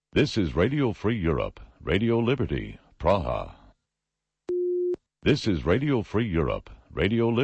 This is Radio Free Europe, Radio Liberty, Praha. This is Radio Free Europe, Radio Liberty.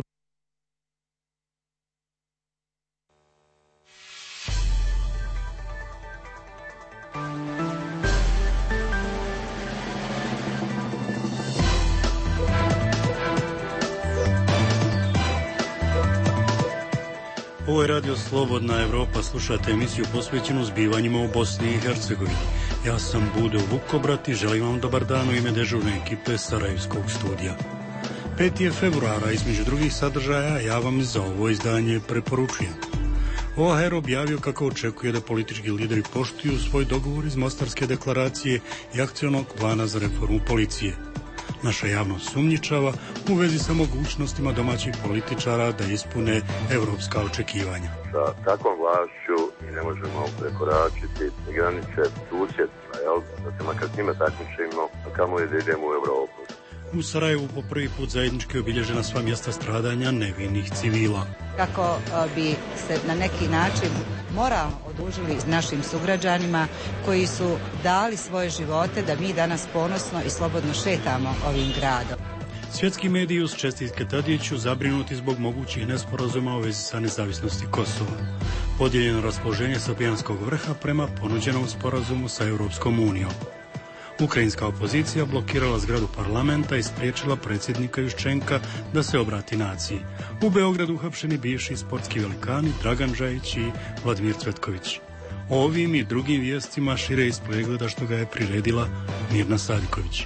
Ovo je Radio Slobodna Evropa, slušate emisiju posvećenu zbivanjima u Bosni i Hercegovini. Ja sam Budo Vukobrat i želim vam dobar dan u ime dežurne ekipe Sarajevskog studija. 5. je februara, između drugih sadržaja, ja vam za ovo izdanje preporučujem. OHR objavio kako očekuje da politički lideri poštuju svoj dogovor iz Mostarske deklaracije i akcionog plana za reformu policije. Naša javnost sumnjičava u vezi sa mogućnostima domaćih političara da ispune evropska očekivanja. Sa takvom vlašću mi ne možemo prekoračiti granice susjedstva, da se makar s njima takmičimo, a kamoli da idemo u Evropu. U Sarajevu po prvi put zajednički obilježena sva mjesta stradanja nevinih civila. Kako bi se na neki način moralno odužili našim sugrađanima koji su dali svoje živote da mi danas ponosno i slobodno šetamo ovim gradom. Svjetski mediji uz čestitke Tadiću zabrinuti zbog mogućih nesporazuma u vezi sa nezavisnosti Kosova. Podijeljeno raspoloženje Srbijanskog vrha prema ponuđenom sporazumu sa Europskom unijom. Ukrajinska opozicija blokirala zgradu parlamenta i spriječila predsjednika Juščenka da se obrati naciji. U Beogradu uhapšeni bivši sportski velikani Dragan Džajić i Vladimir Cvetković. O ovim i drugim vijestima šire iz pregleda što ga je priredila Mirna Sadiković.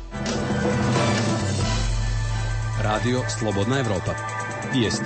Radio Slobodna Evropa. Vijesti.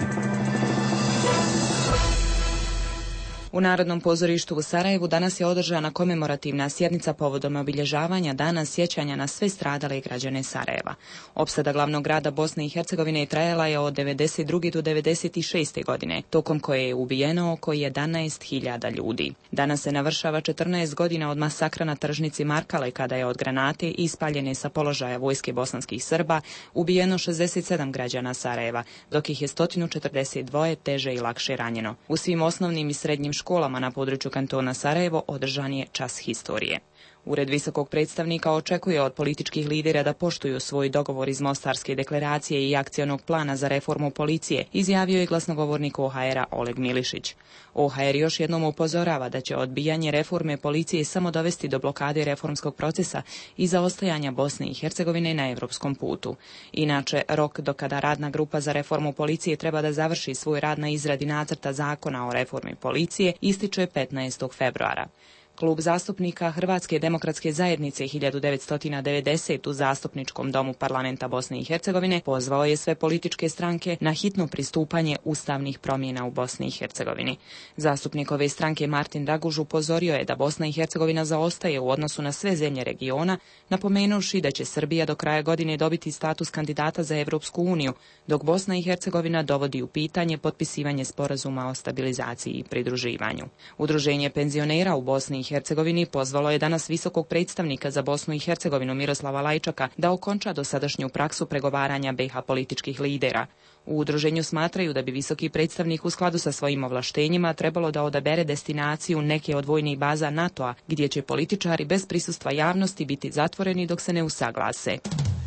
U Narodnom pozorištu u Sarajevu danas je održana komemorativna sjednica povodom obilježavanja Dana sjećanja na sve stradale građane Sarajeva. Opsada glavnog grada Bosne i Hercegovine trajala je od 92. do 96. godine, tokom koje je ubijeno oko 11.000 ljudi. Danas se navršava 14 godina od masakra na tržnici Markale, kada je od granate ispaljene sa položaja vojske bosanskih Srba ubijeno 67 građana Sarajeva, dok ih je 142 teže i lakše ranjeno. U svim osnovnim i srednjim školama na području kantona Sarajevo održan je čas historije. Ured visokog predstavnika očekuje od političkih lidera da poštuju svoj dogovor iz Mostarske deklaracije i akcionog plana za reformu policije, izjavio je glasnogovornik OHR-a Oleg Milišić. OHR još jednom upozorava da će odbijanje reforme policije samo dovesti do blokade reformskog procesa i zaostajanja Bosne i Hercegovine na evropskom putu. Inače, rok do kada radna grupa za reformu policije treba da završi svoj rad na izradi nacrta zakona o reformi policije ističe 15. februara. Klub zastupnika Hrvatske demokratske zajednice 1990 u Zastupničkom domu parlamenta Bosne i Hercegovine pozvao je sve političke stranke na hitno pristupanje ustavnih promjena u Bosni i Hercegovini. Zastupnik ove stranke Martin Raguž upozorio je da Bosna i Hercegovina zaostaje u odnosu na sve zemlje regiona, napomenuvši da će Srbija do kraja godine dobiti status kandidata za Evropsku uniju, dok Bosna i Hercegovina dovodi u pitanje potpisivanje sporazuma o stabilizaciji i pridruživanju. Udruženje penzionera u Bosni i Hercegovini pozvalo je danas visokog predstavnika za Bosnu i Hercegovinu Miroslava Lajčaka da okonča dosadašnju praksu pregovaranja BiH političkih lidera. U udruženju smatraju da bi visoki predstavnik u skladu sa svojim ovlaštenjima trebalo da odabere destinaciju neke od vojnih baza NATO-a, gdje će političari bez prisustva javnosti biti zatvoreni dok se ne usaglase.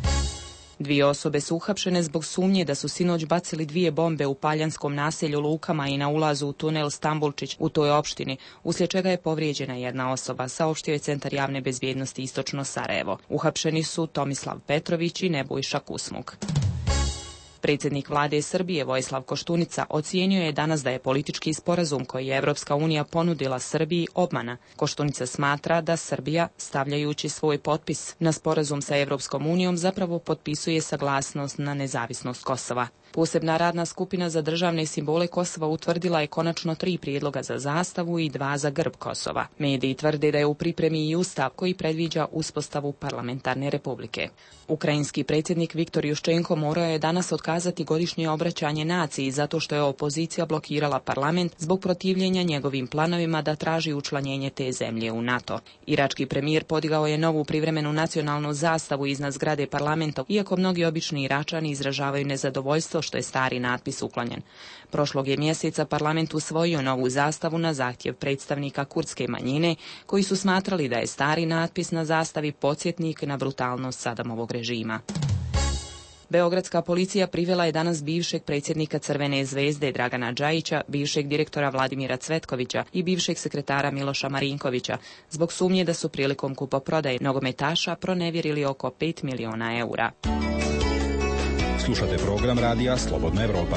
2 osobe su uhapšene zbog sumnje da su sinoć bacili 2 bombe u paljanskom naselju Lukama i na ulazu u tunel Stambulčić u toj opštini, uslijed čega je povrijeđena 1 osoba, saopštio je Centar javne bezbjednosti Istočno Sarajevo. Uhapšeni su Tomislav Petrović i Nebojša Kusmuk. Predsjednik vlade Srbije Vojislav Koštunica ocijenio je danas da je politički sporazum koji je Evropska unija ponudila Srbiji obmana. Koštunica smatra da Srbija, stavljajući svoj potpis na sporazum sa Evropskom unijom, zapravo potpisuje saglasnost na nezavisnost Kosova. Posebna radna skupina za državne simbole Kosova utvrdila je konačno 3 prijedloga za zastavu i 2 za grb Kosova. Mediji tvrde da je u pripremi i ustav koji predviđa uspostavu parlamentarne republike. Ukrajinski predsjednik Viktor Juščenko morao je danas otkazati godišnje obraćanje naciji zato što je opozicija blokirala parlament zbog protivljenja njegovim planovima da traži učlanjenje te zemlje u NATO. Irački premijer podigao je novu privremenu nacionalnu zastavu iznad zgrade parlamenta, iako mnogi obični Iračani izražavaju nezadovoljstvo zato što je stari natpis uklonjen. Prošlog je mjeseca parlament usvojio novu zastavu na zahtjev predstavnika kurdske manjine, koji su smatrali da je stari natpis na zastavi podsjetnik na brutalnost Sadamovog režima. Beogradska policija privela je danas bivšeg predsjednika Crvene zvezde Dragana Džajića, bivšeg direktora Vladimira Cvetkovića i bivšeg sekretara Miloša Marinkovića zbog sumnje da su prilikom kupoprodaje nogometaša pronevjerili oko 5 miliona eura. Slušate program radija Slobodna Evropa.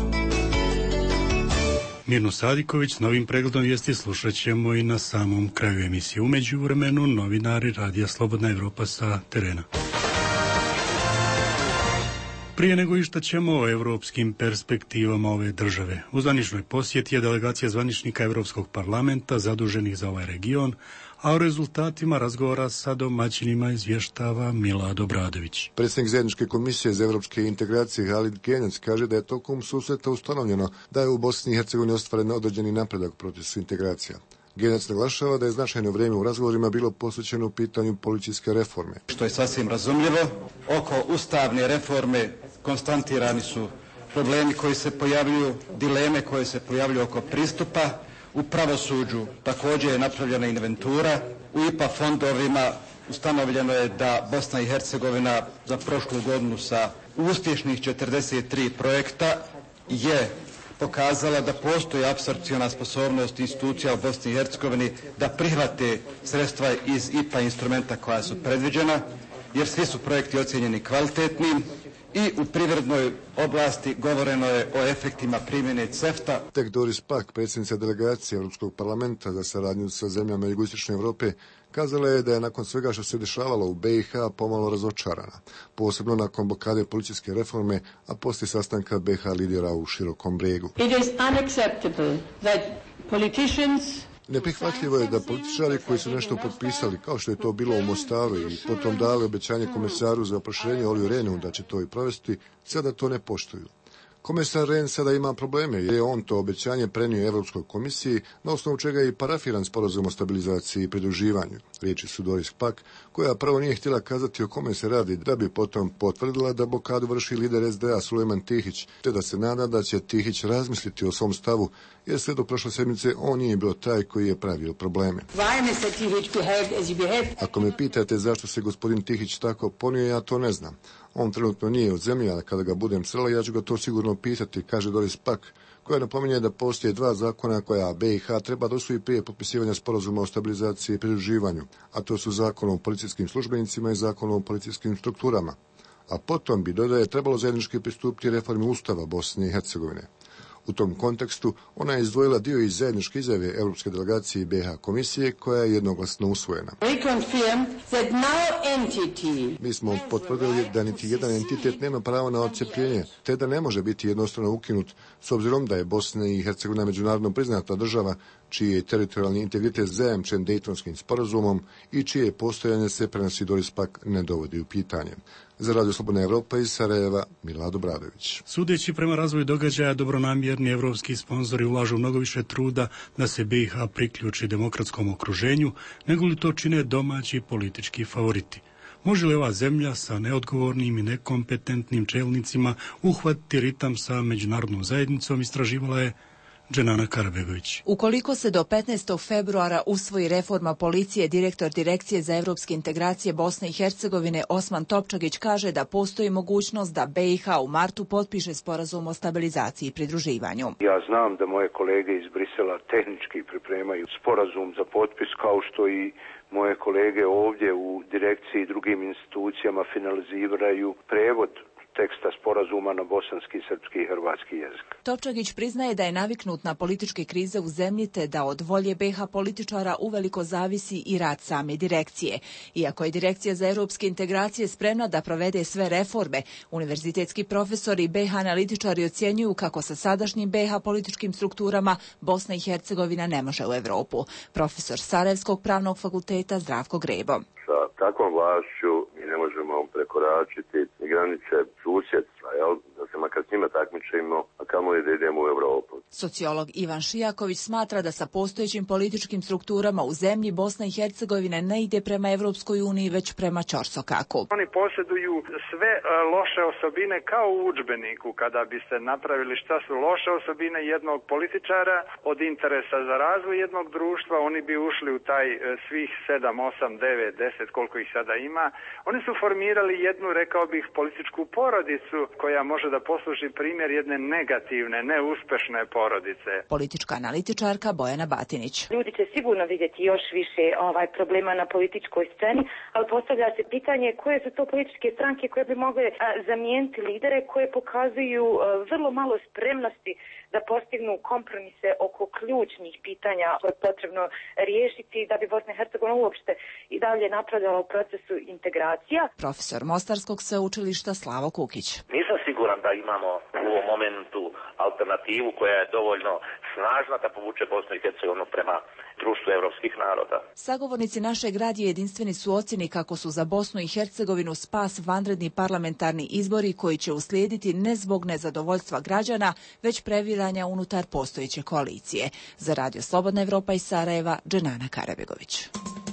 Mirno Sadiković s novim pregledom vijesti slušat ćemo i na samom kraju emisije. U međuvremenu novinari radija Slobodna Evropa sa terena. Prije nego išta ćemo o evropskim perspektivama ove države. U zvaničnoj posjeti je delegacija zvaničnika Evropskog parlamenta zaduženih za ovaj region, a o rezultatima razgovora sa domaćinima izvještava Milad Obradović. Predsjednik zajedničke komisije za evropske integracije Halid Genec kaže da je tokom susreta ustanovljeno da je u Bosni i Hercegovini ostvaren određeni napredak u procesu integracija. Genec naglašava da je značajno vrijeme u razgovorima bilo posvećeno u pitanju policijske reforme. Što je sasvim razumljivo, oko ustavne reforme konstatirani su problemi koji se pojavljuju, dileme koje se pojavljuju oko pristupa. U pravosuđu također je napravljena inventura. U IPA fondovima ustanovljeno je da Bosna i Hercegovina za prošlu godinu sa uspješnih 43 projekta je pokazala da postoji apsorpciona sposobnost institucija u Bosni i Hercegovini da prihvate sredstva iz IPA instrumenta koja su predviđena, jer svi su projekti ocijenjeni kvalitetnim. I u privrednoj oblasti govoreno je o efektima primjene CEFTA. Tek Doris Pack, predsjednica delegacije Europskog parlamenta za saradnju sa zemljama jugoistočne Europe, kazala je da je nakon svega što se dešavalo u BiH pomalo razočarana, posebno nakon blokade policijske reforme, a poslije sastanka BiH lidera u Širokom Brijegu. Neprihvatljivo je da političari koji su nešto potpisali, kao što je to bilo u Mostaru i potom dali obećanje komisaru za proširenje Oliju Rehnu da će to i provesti, sada to ne poštuju. Komesar Rehn sada ima probleme jer je on to obećanje prenio Europskoj komisiji, na osnovu čega je i parafiran sporazum o stabilizaciji i pridruživanju. Riječi su Doris Pack, koja prvo nije htjela kazati o kome se radi, da bi potom potvrdila da blokadu vrši lider SDA Sulejman Tihić, te da se nada da će Tihić razmisliti o svom stavu, jer sve do prošle sedmice on nije bio taj koji je pravio probleme. Ako me pitate zašto se gospodin Tihić tako ponio, ja to ne znam. On trenutno nije u zemlji, a kada ga budem srela, ja ću ga to sigurno pitati, kaže Doris Pack, koja napominje da postoje dva zakona koja BiH treba da usvoji prije potpisivanja sporazuma o stabilizaciji i pridruživanju, a to su zakon o policijskim službenicima i zakon o policijskim strukturama. A potom bi, dodaje, trebalo zajednički pristupiti reformi Ustava Bosne i Hercegovine. U tom kontekstu ona je izdvojila dio iz zajedničke izjave Europske delegacije i BiH komisije koja je jednoglasno usvojena. Mi smo potvrdili da niti jedan entitet nema pravo na odcepljenje, te da ne može biti jednostrano ukinut, s obzirom da je Bosna i Hercegovina međunarodno priznata država, čiji je teritorijalni integritet zajamčen Dejtonskim sporazumom i čije postojanje se prenosi Doris Pack ne dovodi u pitanje. Za Radio Slobodna Evropa iz Sarajeva, Milad Obradović. Sudeći prema razvoju događaja, dobronamjerni evropski sponzori ulažu mnogo više truda da se BiH priključi demokratskom okruženju, nego li to čine domaći politički favoriti. Može li ova zemlja sa neodgovornim i nekompetentnim čelnicima uhvatiti ritam sa međunarodnom zajednicom, istraživala je Dženana Karabegović. Ukoliko se do 15. februara usvoji reforma policije, direktor Direkcije za evropske integracije Bosne i Hercegovine Osman Topčagić kaže da postoji mogućnost da BiH u martu potpiše sporazum o stabilizaciji i pridruživanju. Ja znam da moje kolege iz Brisela tehnički pripremaju sporazum za potpis, kao što i moje kolege ovdje u direkciji i drugim institucijama finaliziraju prevod teksta sporazuma na bosanski, srpski i hrvatski jezik. Topčagić priznaje da je naviknut na političke krize u zemlji, te da od volje BiH političara uveliko zavisi i rad same direkcije. Iako je Direkcija za europske integracije spremna da provede sve reforme, univerzitetski profesori i BiH analitičari ocjenjuju kako sa sadašnjim BiH političkim strukturama Bosna i Hercegovina ne može u Evropu. Profesor Sarajevskog pravnog fakulteta Zdravko Grebo. Sa takvom vlašću mi ne možemo prekoračiti granice susjedstva, da se takmičimo, kad s njima takmičimo, a kamoli da idemo u Europu. Sociolog Ivan Šijaković smatra da sa postojećim političkim strukturama u zemlji Bosna i Hercegovina ne ide prema Evropskoj uniji, već prema ćorsokaku. Oni posjeduju sve loše osobine kao u udžbeniku. Kada biste napravili šta su loše osobine jednog političara od interesa za razvoj jednog društva, oni bi ušli u taj svih 7, 8, 9, 10, koliko ih sada ima. Oni su formirali jednu, rekao bih, političku porodicu koja može da posluži primjer jedne negativne, neuspešne porodice. Politička analitičarka Bojana Batinić. Ljudi će sigurno vidjeti još više problema na političkoj sceni, ali postavlja se pitanje koje su to političke stranke koje bi mogle zamijeniti lidere koje pokazuju vrlo malo spremnosti da postignu kompromise oko ključnih pitanja koje je potrebno riješiti da bi Bosna i Hercegovina uopšte i dalje napravljala u procesu integracija. Profesor Mostarskog sveučilišta Slavo Kukić. Nisam siguran da imamo u ovom momentu alternativu koja je dovoljno snažna da povuče Bosnu i Hercegovinu prema društvu evropskih naroda. Sagovornici našeg radija jedinstveni su ocjeni kako su za Bosnu i Hercegovinu spas vanredni parlamentarni izbori koji će uslijediti ne zbog nezadovoljstva građana, već previranja unutar postojeće koalicije. Za Radio Slobodna Evropa iz Sarajeva, Dženana Karabegović.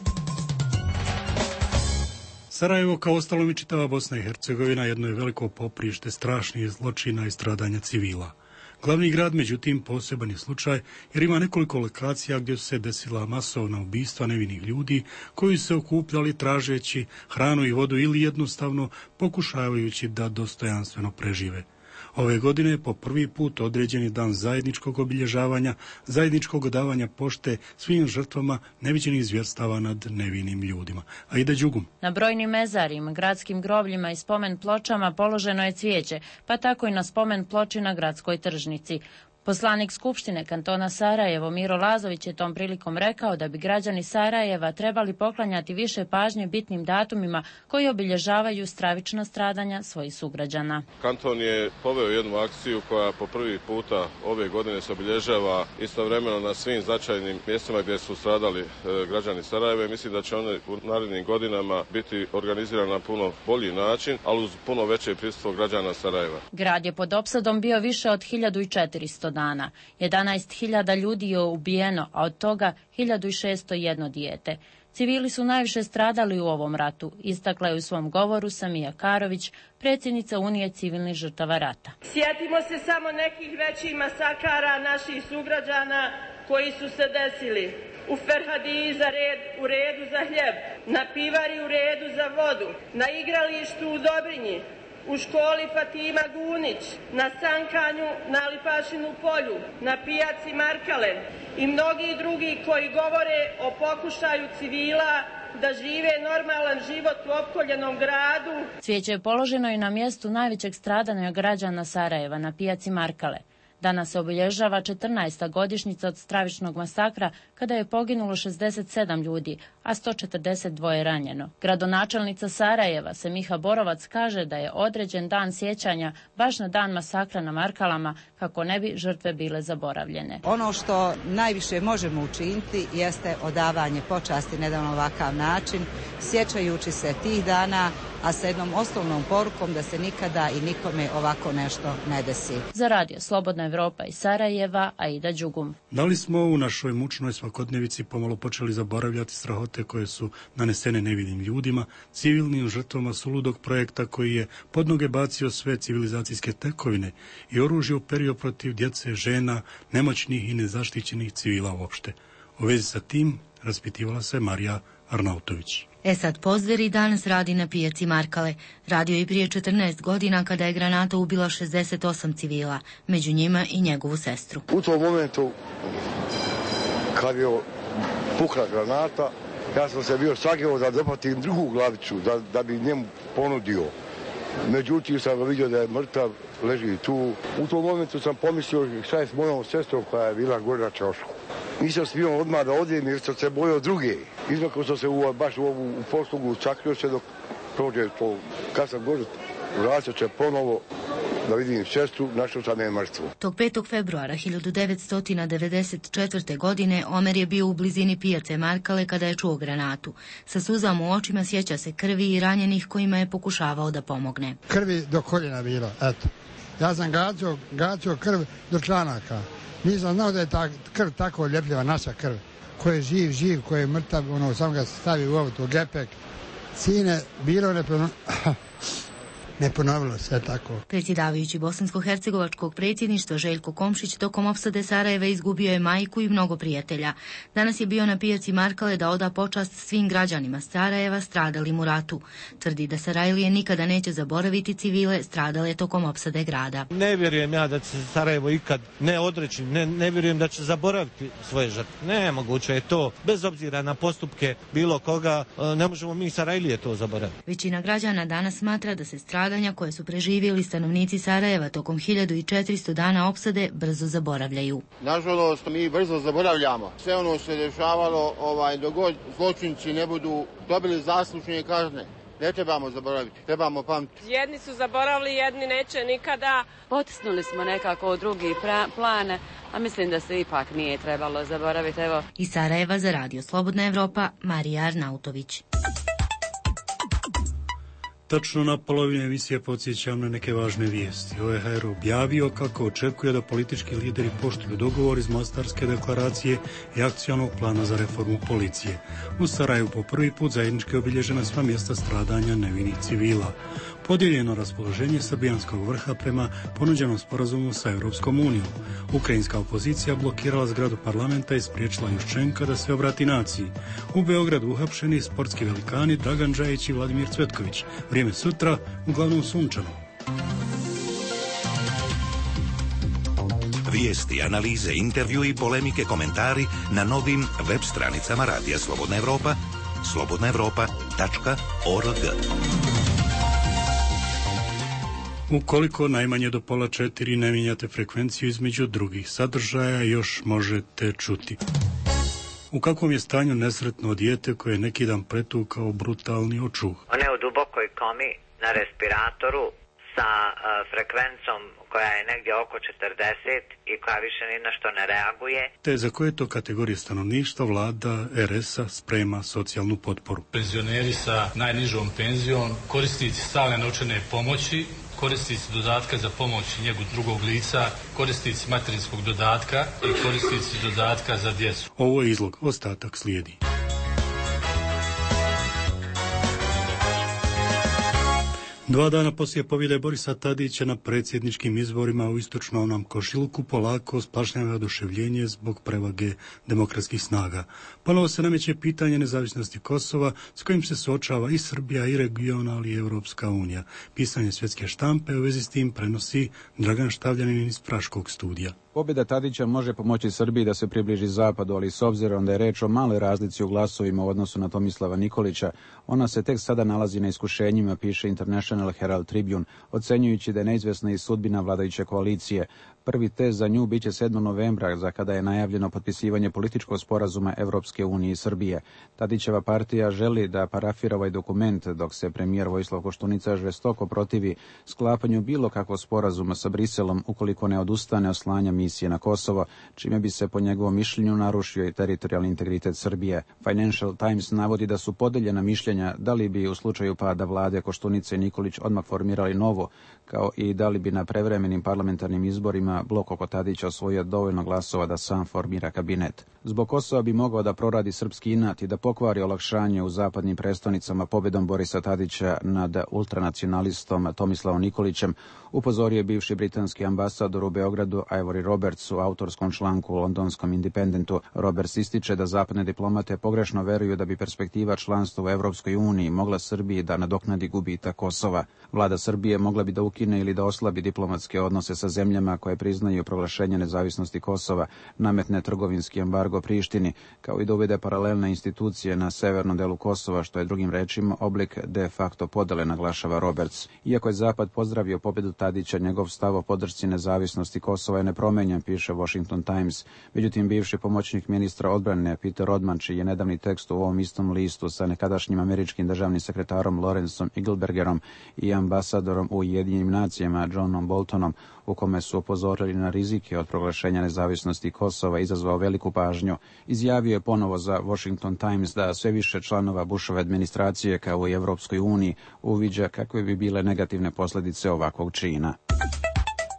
Sarajevo, kao ostalom i čitava Bosna i Hercegovina, jedno je veliko poprište strašnih zločina i stradanja civila. Glavni grad, međutim, poseban je slučaj jer ima nekoliko lokacija gdje su se desila masovna ubistva nevinih ljudi koji su se okupljali tražeći hranu i vodu ili jednostavno pokušavajući da dostojanstveno prežive. Ove godine po prvi put određen je dan zajedničkog obilježavanja, zajedničkog davanja pošte svim žrtvama neviđenih zvjerstava nad nevinim ljudima. Aida Đugum. Na brojnim mezarima, gradskim grobljima i spomen pločama položeno je cvijeće, pa tako i na spomen ploči na gradskoj tržnici. Poslanik Skupštine kantona Sarajevo Miro Lazović je tom prilikom rekao da bi građani Sarajeva trebali poklanjati više pažnje bitnim datumima koji obilježavaju stravična stradanja svojih sugrađana. Kanton je poveo jednu akciju koja po prvi puta ove godine se obilježava istovremeno na svim značajnim mjestima gdje su stradali građani Sarajeva i mislim da će one u narednim godinama biti organizirane na puno bolji način, ali uz puno veće prisustvo građana Sarajeva. Grad je pod opsadom bio više od 1400 dana. 11.000 ljudi je ubijeno, a od toga 1.601 dijete. Civili su najviše stradali u ovom ratu, istakla je u svom govoru Samija Karović, predsjednica Unije civilnih žrtava rata. Sjetimo se samo nekih većih masakara naših sugrađana koji su se desili. U Ferhadiji u redu za hljeb, na pivari u redu za vodu, na igralištu u Dobrinji, u školi Fatima Gunić, na Sankanju, na Lipašinu polju, na pijaci Markale i mnogi drugi koji govore o pokušaju civila da žive normalan život u opkoljenom gradu. Cvijeće je položeno i na mjestu najvećeg stradanja građana Sarajeva, na pijaci Markale. Danas se obilježava 14. godišnjica od stravičnog masakra kada je poginulo 67 ljudi, a 142 ranjeno. Gradonačelnica Sarajeva Semiha Borovac kaže da je određen dan sjećanja baš na dan masakra na Markalama kako ne bi žrtve bile zaboravljene. Ono što najviše možemo učiniti jeste odavanje počasti na ovakav način, sjećajući se tih dana, a sa jednom osnovnom porukom da se nikada i nikome ovako nešto ne desi. Za Radio Slobodna Evropa iz Sarajeva, Aida Đugum. Da li smo u našoj mučnoj svakodnevici pomalo počeli zaboravljati strahote koje su nanesene nevinim ljudima, civilnim žrtvama suludog projekta koji je pod noge bacio sve civilizacijske tekovine i oružje uperio protiv djece, žena, nemoćnih i nezaštićenih civila uopšte? U vezi sa tim raspitivala se Marija Arnautović. Esad Pozderi danas radi na pijaci Markale. Radio je prije 14 godina kada je granata ubila 68 civila, među njima i njegovu sestru. U tom momentu, kad je pukla granata, ja sam se bio sageo da dopatim drugu glavicu, da bi njemu ponudio. Međutim, sam ga vidio da je mrtav, leži tu. U tom momentu sam pomislio šta je s mojom sestrom koja je bila gore na čošku. Nisam smio odmah da odijem jer sam se bojao druge. Izmakao sam se baš u poslugu, sakrio se dok prođe to. Kad sam gore, vratio se ponovo da vidim sestru, našao sam je mrtvo. Tog 5. februara 1994. godine Omer je bio u blizini pijace Markale kada je čuo granatu. Sa suzama u očima sjeća se krvi i ranjenih kojima je pokušavao da pomogne. Krvi do koljena bilo, eto. Ja sam gacio krv do članaka. Nisam znao da je ta krv tako ljepljiva, naša krv. Ko je živ, ko je mrtav, samo ga stavi u auto, u gepek. Sine, bilo ne ponovilo se tako. Predsjedavajući bosansko-hercegovačkog predsjedništva Željko Komšić tokom opsade Sarajeva izgubio je majku i mnogo prijatelja. Danas je bio na pijaci Markale da oda počast svim građanima Sarajeva stradalim u ratu. Tvrdi da Sarajlije nikada neće zaboraviti civile stradale tokom opsade grada. Ne vjerujem ja da će se Sarajevo ikad ne odreći, ne vjerujem da će zaboraviti svoje žrtve. Nemoguće je to, bez obzira na postupke bilo koga, ne možemo mi Sarajlije to zaboraviti. Većina građana danas smatra da se stradanja koje su preživjeli stanovnici Sarajeva tokom 1400 dana opsade brzo zaboravljaju. Nažalost, mi brzo zaboravljamo. Sve ono što se dešavalo, dok god zločinci ne budu dobili zaslužne kazne. Ne trebamo zaboraviti, trebamo pamtiti. Jedni su zaboravili, jedni neće nikada. Potisnuli smo nekako u drugi plan, a mislim da se ipak nije trebalo zaboraviti. Evo. Iz Sarajeva za Radio Slobodna Evropa, Marija Arnautović. Tačno na polovini emisije podsjećam na neke važne vijesti. OEHR objavio kako očekuje da politički lideri poštuju dogovor iz Mostarske deklaracije i akcionog plana za reformu policije. U Sarajevu po prvi put zajednički obilježena sva mjesta stradanja nevinih civila. Podijeljeno raspoloženje srbijanskog vrha prema ponuđenom sporazumu sa Europskom unijom. Ukrajinska opozicija blokirala zgradu parlamenta i spriječila Juščenka da se obrati naciji. U Beogradu uhapšeni sportski velikani Dragan Džajić i Vladimir Cvetković. Vrijeme sutra, uglavnom sunčano. Vijesti, analize, intervju i polemike, komentari na novim web stranicama Radija Slobodna Evropa, slobodnaevropa.org. Ukoliko najmanje do 3:30 ne mijenjate frekvenciju između drugih sadržaja, još možete čuti. U kakvom je stanju nesretno dijete koje je neki dan pretukao brutalni očuh? On je u dubokoj komi na respiratoru sa frekvencom koja je negdje oko 40 i koja više ni na što ne reaguje. Te za koje to kategorije stanovništva vlada RS-a sprema socijalnu potporu? Penzioneri sa najnižom penzijom, korisnici stalne novčane pomoći, korisnici dodatka za pomoć i njegu drugog lica, korisnici materinskog dodatka i korisnici dodatka za djecu. Ovo je izlog, ostatak slijedi. Dva dana poslije pobjede Borisa Tadića na predsjedničkim izborima u istočnom nam Košiluku polako splašnjava oduševljenje zbog prevage demokratskih snaga. Ponovo se nameće pitanje nezavisnosti Kosova s kojim se suočava i Srbija i region, ali i Europska unija. Pisanje svjetske štampe u vezi s tim prenosi Dragan Štavljanin iz Praškog studija. Pobjeda Tadića može pomoći Srbiji da se približi zapadu, ali s obzirom da je reč o maloj razlici u glasovima u odnosu na Tomislava Nikolića, ona se tek sada nalazi na iskušenjima, piše International Herald Tribune, ocenjujući da je neizvjesna i sudbina vladajuće koalicije. Prvi test za nju biće 7. novembra, za kada je najavljeno potpisivanje političkog sporazuma Evropske unije i Srbije. Tadićeva partija želi da parafira ovaj dokument, dok se premijer Vojislav Koštunica žestoko protivi sklapanju bilo kakvog sporazuma sa Briselom ukoliko ne odustane od slanja misije na Kosovo, čime bi se po njegovom mišljenju narušio i teritorijalni integritet Srbije. Financial Times navodi da su podeljena mišljenja da li bi u slučaju pada vlade Koštunice i Nikolić odmah formirali novo, kao i da li bi na prevremenim parlamentarnim izborima blok oko Tadića osvojio dovoljno glasova da sam formira kabinet. Zbog Kosova bi mogao da proradi srpski inat i da pokvari olakšanje u zapadnim prestonicama pobjedom Borisa Tadića nad ultranacionalistom Tomislavom Nikolićem, upozorio je bivši britanski ambasador u Beogradu Ivory Roberts u autorskom članku u londonskom Independentu. Roberts ističe da zapadne diplomate pogrešno veruju da bi perspektiva članstva u Evropskoj uniji mogla Srbiji da nadoknadi gubitak Kosova. Vlada Srbije mogla bi da ukine ili da oslabi diplomatske odnose sa zemljama koje priznaju proglašenje nezavisnosti Kosova, nametne trgovinski embargo Prištini, kao i da uvede paralelne institucije na severnom delu Kosova, što je drugim rečima oblik de facto podele, naglašava Roberts. Iako je Zapad pozdravio pobjedu Tadića, njegov stav o podršci nezavisnosti Kosova je nepromenjen, piše Washington Times. Međutim, bivši pomoćnik ministra odbrane Peter Rodman, čiji je nedavni tekst u ovom istom listu sa nekadašnjim američkim državnim sekretarom Lawrenceom Eaglebergerom i ambasadorom u Ujedinjenim nacijama Johnom Boltonom, u kome su upozorili na rizike od proglašenja nezavisnosti Kosova, izazvao veliku pažnju. Izjavio je ponovo za Washington Times da sve više članova Bushove administracije, kao i Evropskoj uniji, uviđa kakve bi bile negativne posljedice ovakvog čina.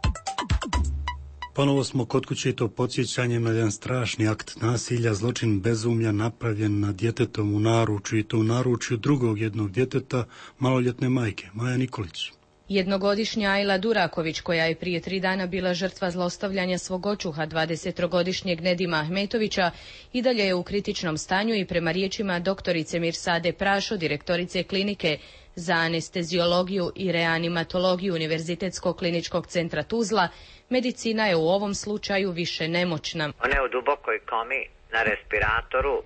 Ponovo smo kod kuće i to podsjećanjem na jedan strašni akt nasilja, zločin bezumlja napravljen nad djetetom u naručju i to u naručju drugog jednog djeteta, maloljetne majke, Maja Nikolić. Jednogodišnja Ajla Duraković, koja je prije 3 dana bila žrtva zlostavljanja svog očuha 23-godišnjeg Nedima Ahmetovića, i dalje je u kritičnom stanju i prema riječima doktorice Mirsade Prašo, direktorice klinike za anesteziologiju i reanimatologiju Univerzitetskog kliničkog centra Tuzla, medicina je u ovom slučaju više nemoćna. Ona je u dubokoj komi na respiratoru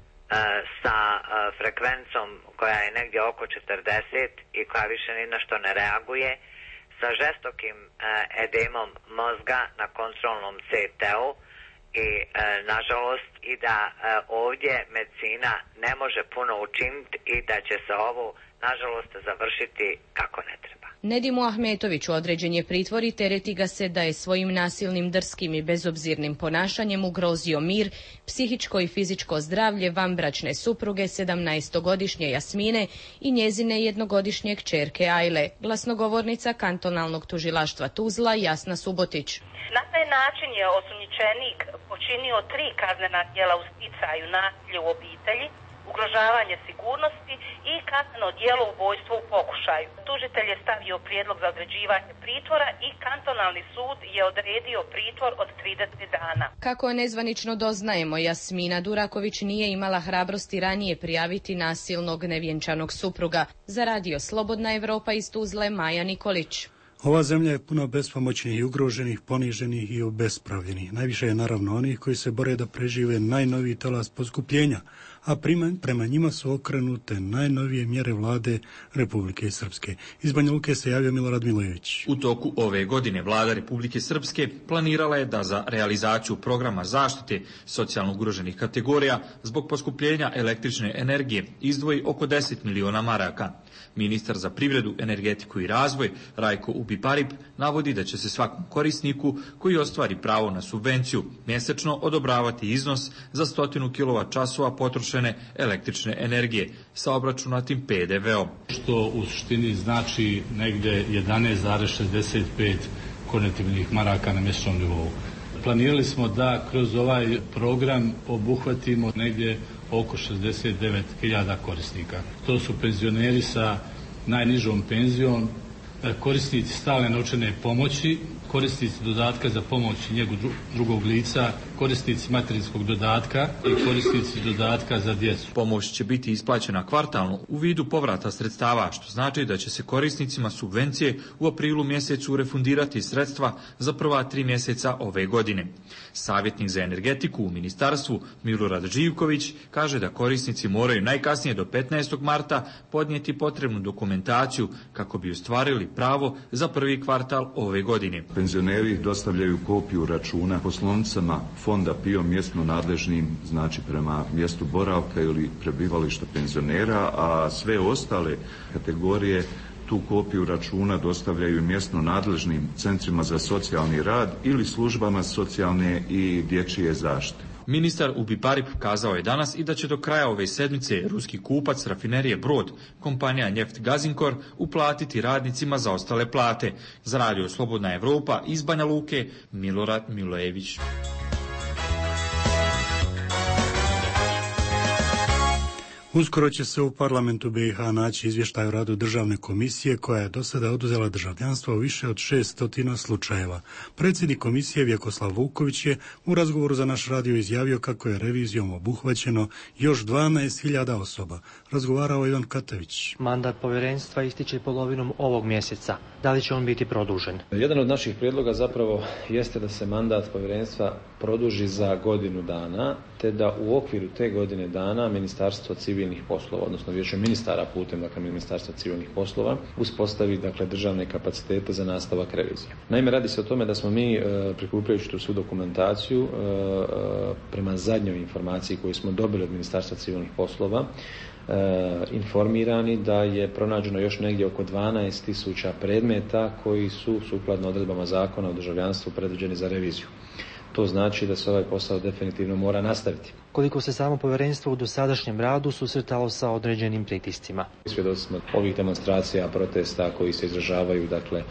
sa frekvencom koja je negdje oko 40 i koja više ni na što ne reaguje, sa žestokim edemom mozga na kontrolnom CT-u i nažalost i da ovdje medicina ne može puno učiniti i da će se ovo nažalost završiti kako ne treba. Nedimu Ahmetoviću određen je pritvor i tereti ga se da je svojim nasilnim, drskim i bezobzirnim ponašanjem ugrozio mir, psihičko i fizičko zdravlje vanbračne supruge 17-godišnje Jasmine i njezine 1-godišnje kćerke Ajle, glasnogovornica kantonalnog tužilaštva Tuzla Jasna Subotić. Na taj način je osumnjičenik počinio 3 kaznena djela u sticaju nasilja u obitelji, ugrožavanje sigurnosti i kazneno djelo ubojstvo u pokušaju. Tužitelj je stavio prijedlog za određivanje pritvora i kantonalni sud je odredio pritvor od 30 dana. Kako nezvanično doznajemo, Jasmina Duraković nije imala hrabrosti ranije prijaviti nasilnog nevjenčanog supruga. Za Radio Slobodna Evropa iz Tuzle, Maja Nikolić. Ova zemlja je puna bespomoćnih i ugroženih, poniženih i obespravljenih. Najviše je naravno onih koji se bore da prežive najnoviji talas poskupljenja, a prema njima su okrenute najnovije mjere vlade Republike Srpske. Iz Banja Luke se javio Milorad Milojević. U toku ove godine vlada Republike Srpske planirala je da za realizaciju programa zaštite socijalno ugroženih kategorija zbog poskupljenja električne energije izdvoji oko 10 miliona maraka. Ministar za privredu, energetiku i razvoj Rajko Ubi-Parip navodi da će se svakom korisniku koji ostvari pravo na subvenciju mjesečno odobravati iznos za 100 kWh potrošene električne energije sa obračunatim PDV-om. Što u suštini znači negdje 11,65 konvertibilnih maraka na mjesečnom nivou. Planirali smo da kroz ovaj program obuhvatimo negdje oko 69.000 korisnika. To su penzioneri sa najnižom penzijom, korisnici stalne novčane pomoći, korisnici dodatka za pomoć i njegu drugog lica, korisnici materinskog dodatka i korisnici dodatka za djecu. Pomoć će biti isplaćena kvartalno u vidu povrata sredstava, što znači da će se korisnicima subvencije u aprilu mjesecu refundirati sredstva za prva 3 mjeseca ove godine. Savjetnik za energetiku u ministarstvu Milorad Živković kaže da korisnici moraju najkasnije do 15. marta podnijeti potrebnu dokumentaciju kako bi ostvarili pravo za prvi kvartal ove godine. Penzioneri dostavljaju kopiju računa poslovnicama Fonda PIO mjesno nadležnim, znači prema mjestu boravka ili prebivališta penzionera, a sve ostale kategorije tu kopiju računa dostavljaju mjesno nadležnim centrima za socijalni rad ili službama socijalne i dječje zaštite. Ministar Ubi-Parip kazao je danas i da će do kraja ove sedmice ruski kupac rafinerije Brod, kompanija Njeft Gazinkor, uplatiti radnicima zaostale plate. Za Radio Slobodna Evropa iz Banja Luke, Milorad Milojević. Uskoro će se u parlamentu BiH naći izvještaj o radu državne komisije koja je do sada oduzela državljanstvo u više od 600 slučajeva. Predsjednik komisije Vjekoslav Vuković je u razgovoru za naš radio izjavio kako je revizijom obuhvaćeno još 12.000 osoba. Razgovarao Ivan Katević. Mandat povjerenstva ističe polovinom ovog mjeseca. Da li će on biti produžen? Jedan od naših prijedloga zapravo jeste da se mandat povjerenstva produži za godinu dana, te da u okviru te godine dana Ministarstvo civilnih poslova, odnosno Vijeće ministara putem Ministarstva civilnih poslova, uspostavi državne kapacitete za nastavak revizije. Naime, radi se o tome da smo mi, prikupljajući tu svu dokumentaciju, prema zadnjoj informaciji koju smo dobili od Ministarstva civilnih poslova, informirani da je pronađeno još negdje oko 12.000 predmeta koji su sukladno odredbama Zakona o državljanstvu predviđeni za reviziju. To znači da se ovaj posao definitivno mora nastaviti. Koliko se samo povjerenstvo u dosadašnjem radu susretalo sa određenim pritiscima? Svjedoci smo ovih demonstracija, protesta koji se izražavaju,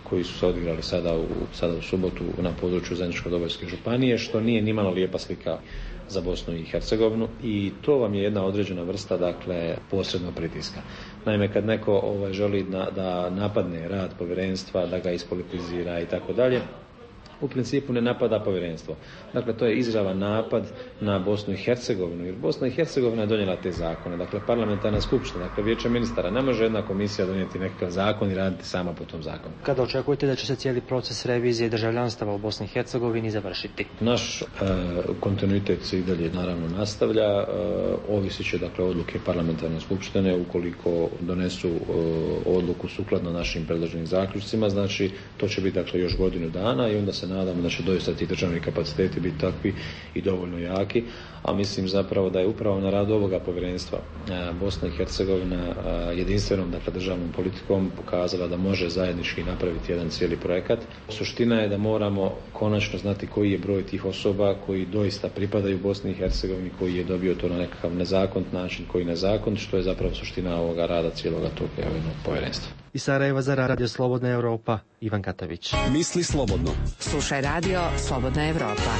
koji su se odigrali sada u subotu na području Zeničko-Dobojske županije, što nije nimalo lijepa slika za Bosnu i Hercegovinu i to vam je jedna određena vrsta, dakle, posrednog pritiska. Naime, kad neko želi da napadne rad povjerenstva, da ga ispolitizira i tako dalje, u principu ne napada povjerenstvo. Dakle, to je izravan napad na Bosnu i Hercegovinu, jer Bosna i Hercegovina je donijela te zakone. Dakle, parlamentarna skupština, dakle, vijeće ministara, ne može jedna komisija donijeti nekakav zakon i raditi sama po tom zakonu. Kada očekujete da će se cijeli proces revizije državljanstava u Bosni i Hercegovini završiti? Naš kontinuitet se i dalje naravno nastavlja, ovisit će, dakle, odluke parlamentarne skupštine, ukoliko donesu odluku sukladno našim predloženim zaključcima, znači to će biti, dakle, još godinu dana i onda se nadamo da će doista ti državni kapaciteti biti takvi i dovoljno jaki, a mislim zapravo da je upravo na radu ovoga povjerenstva Bosna i Hercegovina jedinstvenom, dakle, državnom politikom pokazala da može zajednički napraviti jedan cijeli projekat. Suština je da moramo konačno znati koji je broj tih osoba koji doista pripadaju Bosni i Hercegovini, koji je dobio to na nekakav nezakonit način, koji nezakonit, što je zapravo suština ovoga rada cijeloga tog povjerenstva. Iz Sarajeva za Radio Slobodna Europa, Ivan Katavić. Misli slobodno. Slušaj Radio Slobodna Europa.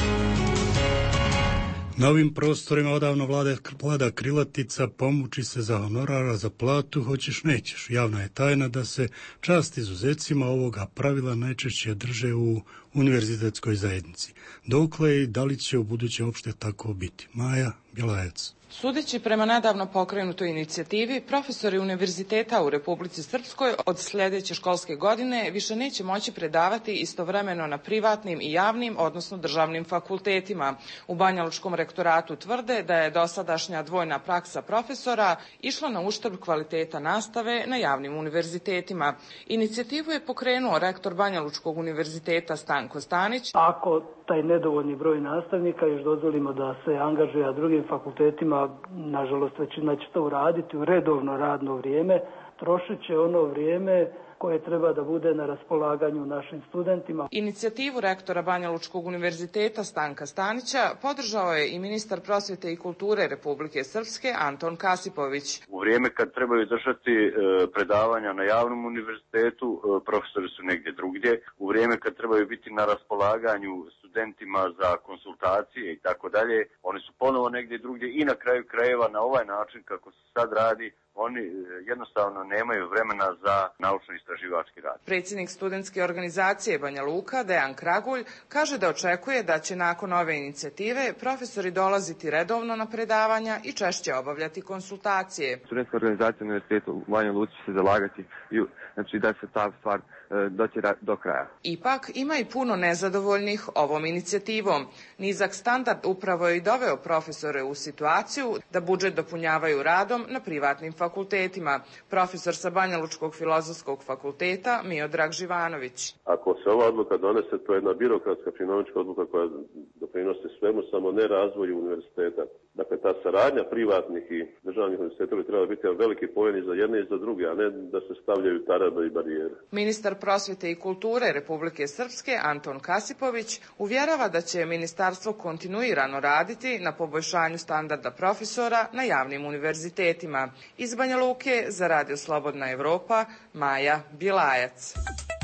Na ovim prostorima odavno vlada krilatica pomuči se za honorara za platu, hoćeš nećeš. Javna je tajna da se čast izuzecima ovoga pravila najčešće drže u univerzitetskoj zajednici. Dokle i da li će u buduće uopšte tako biti? Maja Bjelajac. Sudeći prema nedavno pokrenutoj inicijativi, profesori univerziteta u Republici Srpskoj od sljedeće školske godine više neće moći predavati istovremeno na privatnim i javnim, odnosno državnim fakultetima. U Banjalučkom rektoratu tvrde da je dosadašnja dvojna praksa profesora išla na uštrb kvaliteta nastave na javnim univerzitetima. Inicijativu je pokrenuo rektor Banjalučkog univerziteta Stanko Stanić. Ako taj nedovoljni broj nastavnika još dozvolimo da se angažuje, a drugim fakultetima, nažalost većina će to uraditi u redovno radno vrijeme, trošit će ono vrijeme koje treba da bude na raspolaganju našim studentima. Inicijativu rektora Banjalučkog univerziteta Stanka Stanića podržao je i ministar prosvjete i kulture Republike Srpske Anton Kasipović. U vrijeme kad trebaju držati predavanja na javnom univerzitetu, profesori su negdje drugdje. U vrijeme kad trebaju biti na raspolaganju studentima za konsultacije i tako dalje, oni su ponovo negdje drugdje i na kraju krajeva na ovaj način kako se sad radi, oni jednostavno nemaju vremena za naučno-istraživački rad. Predsjednik studentske organizacije Banja Luka, Dejan Kragulj, kaže da očekuje da će nakon ove inicijative profesori dolaziti redovno na predavanja i češće obavljati konsultacije. Studentska organizacija univerziteta u Banja Luci će se zalagati znači da se ta stvar doći do kraja. Ipak ima i puno nezadovoljnih ovom inicijativom. Nizak standard upravo je i doveo profesore u situaciju da budžet dopunjavaju radom na privatnim fakultetima. Profesor sa Banjalučkog filozofskog fakulteta Miodrag Živanović. Ako se ova odluka donese, to je jedna birokratska činovnička odluka koja doprinosi svemu, samo ne razvoju univerziteta. Dakle, ta saradnja privatnih i državnih univerziteta bi trebala biti veliki poen i za jedne i za druge, a ne da se stavljaju tarabe i barijere. Ministar prosvjete i kulture Republike Srpske Anton Kasipović uvjerava da će ministarstvo kontinuirano raditi na poboljšanju standarda profesora na javnim univerzitetima. Iz Banja Luke za Radio Slobodna Evropa, Maja Bjelajac.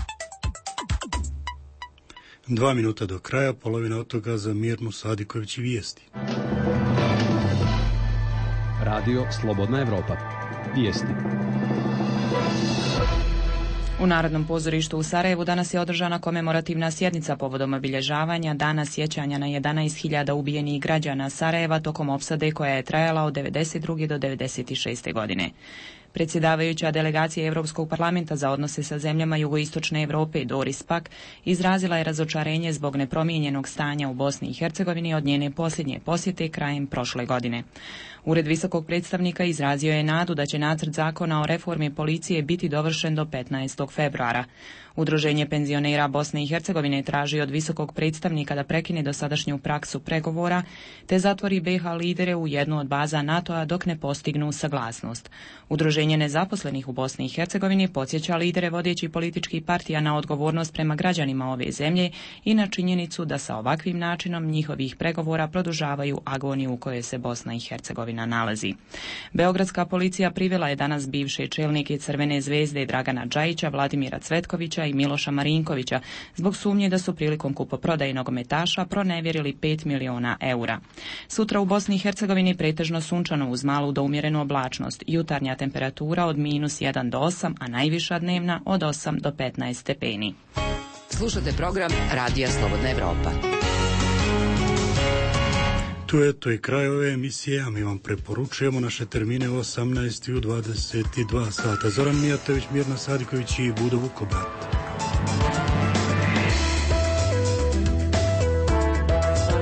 2 minuta do kraja, polovina od toga za Mirnu Sadiković i vijesti. Radio Slobodna Evropa. Vijesti. U Narodnom pozorištu u Sarajevu danas je održana komemorativna sjednica povodom obilježavanja Dana sjećanja na 11.000 ubijenih građana Sarajeva tokom opsade koja je trajala od 1992. do 1996. godine. Predsjedavajuća delegacija Europskog parlamenta za odnose sa zemljama jugoistočne Europe Doris Pack izrazila je razočarenje zbog nepromijenjenog stanja u Bosni i Hercegovini od njene posljednje posjete krajem prošle godine. Ured visokog predstavnika izrazio je nadu da će nacrt zakona o reformi policije biti dovršen do 15. februara. Udruženje penzionera Bosne i Hercegovine traži od visokog predstavnika da prekine dosadašnju praksu pregovora te zatvori BiH lidere u jednu od baza NATO-a dok ne postignu saglasnost. Udruženje Udruženje nezaposlenih u Bosni i Hercegovini podsjeća lidere vodećih političkih partija na odgovornost prema građanima ove zemlje i na činjenicu da sa ovakvim načinom njihovih pregovora produžavaju agoniju u kojoj se Bosna i Hercegovina nalazi. Beogradska policija privela je danas bivše čelnike Crvene zvezde Dragana Džajića, Vladimira Cvetkovića i Miloša Marinkovića zbog sumnje da su prilikom kupoprodaje nogometaša pronevjerili 5 miliona eura. Sutra u Bosni i Hercegovini pretežno sunčano uz malu do umjerenu oblačnost. Jutarnja temperatura od -1 do 8, a najviša dnevna od 8 do 15 stepeni. Slušate program Radija Slobodna Evropa. Tu je to i kraj ove emisije, a mi vam preporučujemo naše termine u 18 i u 22 sata. Zoran Mijatović, Mirna Sadiković i Budo Vukobrat.